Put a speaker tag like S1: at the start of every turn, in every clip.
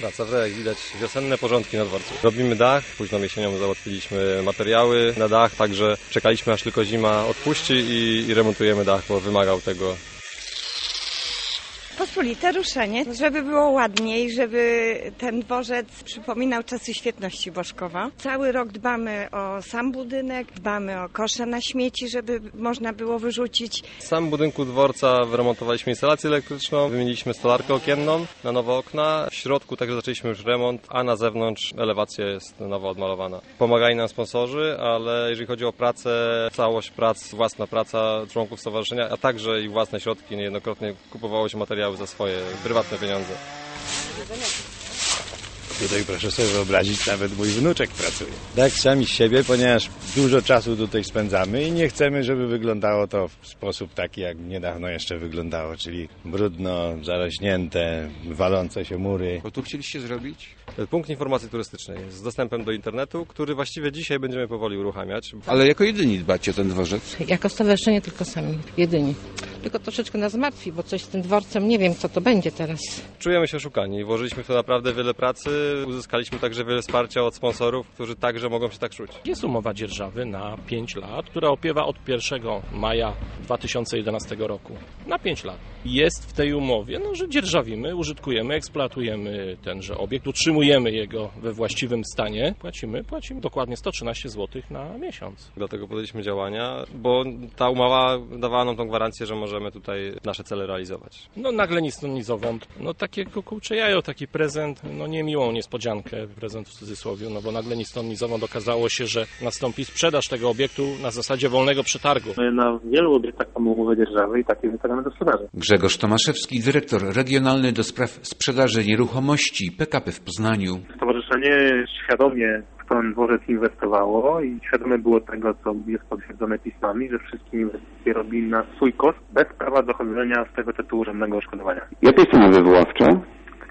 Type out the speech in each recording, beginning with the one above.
S1: Praca w jak widać wiosenne porządki na dworcu. Robimy dach, późną jesienią załatwiliśmy materiały na dach, także czekaliśmy aż tylko zima odpuści i remontujemy dach, bo wymagał tego.
S2: Pospolite ruszenie, żeby było ładniej, żeby ten dworzec przypominał czasy świetności Boszkowa. Cały rok dbamy o sam budynek, dbamy o kosze na śmieci, żeby można było wyrzucić.
S1: W samym budynku dworca wyremontowaliśmy instalację elektryczną, wymieniliśmy stolarkę okienną na nowe okna. W środku także zaczęliśmy już remont, a na zewnątrz elewacja jest nowo odmalowana. Pomagali nam sponsorzy, ale jeżeli chodzi o pracę, całość prac, własna praca członków stowarzyszenia, a także i własne środki, niejednokrotnie kupowało się materiały za swoje prywatne pieniądze.
S3: Tutaj proszę sobie wyobrazić, nawet mój wnuczek pracuje. Tak sami z siebie, ponieważ dużo czasu tutaj spędzamy i nie chcemy, żeby wyglądało to w sposób taki, jak niedawno jeszcze wyglądało, czyli brudno, zarośnięte, walące się mury.
S4: Bo tu chcieliście zrobić?
S1: Punkt informacji turystycznej z dostępem do internetu, który właściwie dzisiaj będziemy powoli uruchamiać.
S4: Ale jako jedyni dbacie o ten dworzec?
S5: Jako stowarzyszenie tylko sami, jedyni. Tylko troszeczkę nas martwi, bo coś z tym dworcem, nie wiem co to będzie teraz.
S1: Czujemy się oszukani. Włożyliśmy w to naprawdę wiele pracy, uzyskaliśmy także wiele wsparcia od sponsorów, którzy także mogą się tak czuć.
S6: Jest umowa dzierżawy na 5 lat, która opiewa od 1 maja 2011 roku. Na 5 lat. Jest w tej umowie, że dzierżawimy, użytkujemy, eksploatujemy tenże obiekt, utrzymujemy jego we właściwym stanie. Płacimy dokładnie 113 zł na miesiąc.
S1: Dlatego podjęliśmy działania, bo ta umowa dawała nam tą gwarancję, że możemy tutaj nasze cele realizować.
S6: Nagle nic nizową, takie kukułcze jajo, taki prezent, niemiłą niespodziankę, prezent w cudzysłowie, bo nagle nic nizową okazało się, że nastąpi sprzedaż tego obiektu na zasadzie wolnego przetargu.
S7: My na wielu obiektach mamy umowę dzierżawy i takie wystawiamy do sprzedaży.
S4: Grzegorz Tomaszewski, dyrektor regionalny do spraw sprzedaży nieruchomości PKP w Poznaniu.
S7: Stowarzyszenie świadomie w ten dworzec inwestowało i świadome było tego, co jest potwierdzone pismami, że wszystkie inwestycje robi na swój koszt, bez prawa dochodzenia z tego tytułu żadnego odszkodowania.
S8: Jakie sumy wywoławcze?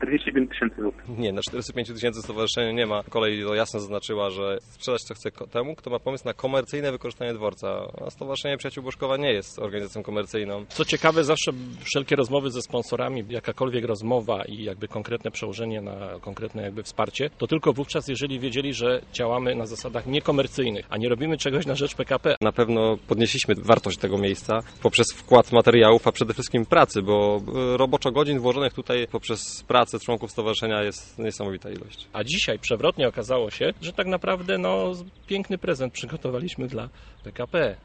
S7: 45 000 złotych.
S1: Nie, na 45 000 stowarzyszenie nie ma. Kolej to jasno zaznaczyła, że sprzedać co chce temu, kto ma pomysł na komercyjne wykorzystanie dworca. A Stowarzyszenie Przyjaciół Boszkowa nie jest organizacją komercyjną.
S6: Co ciekawe, zawsze wszelkie rozmowy ze sponsorami, jakakolwiek rozmowa i konkretne przełożenie na konkretne wsparcie, to tylko wówczas, jeżeli wiedzieli, że działamy na zasadach niekomercyjnych, a nie robimy czegoś na rzecz PKP.
S1: Na pewno podnieśliśmy wartość tego miejsca poprzez wkład materiałów, a przede wszystkim pracy, bo roboczo godzin włożonych tutaj poprzez pracę członków stowarzyszenia jest niesamowita ilość.
S6: A dzisiaj przewrotnie okazało się, że tak naprawdę piękny prezent przygotowaliśmy dla PKP.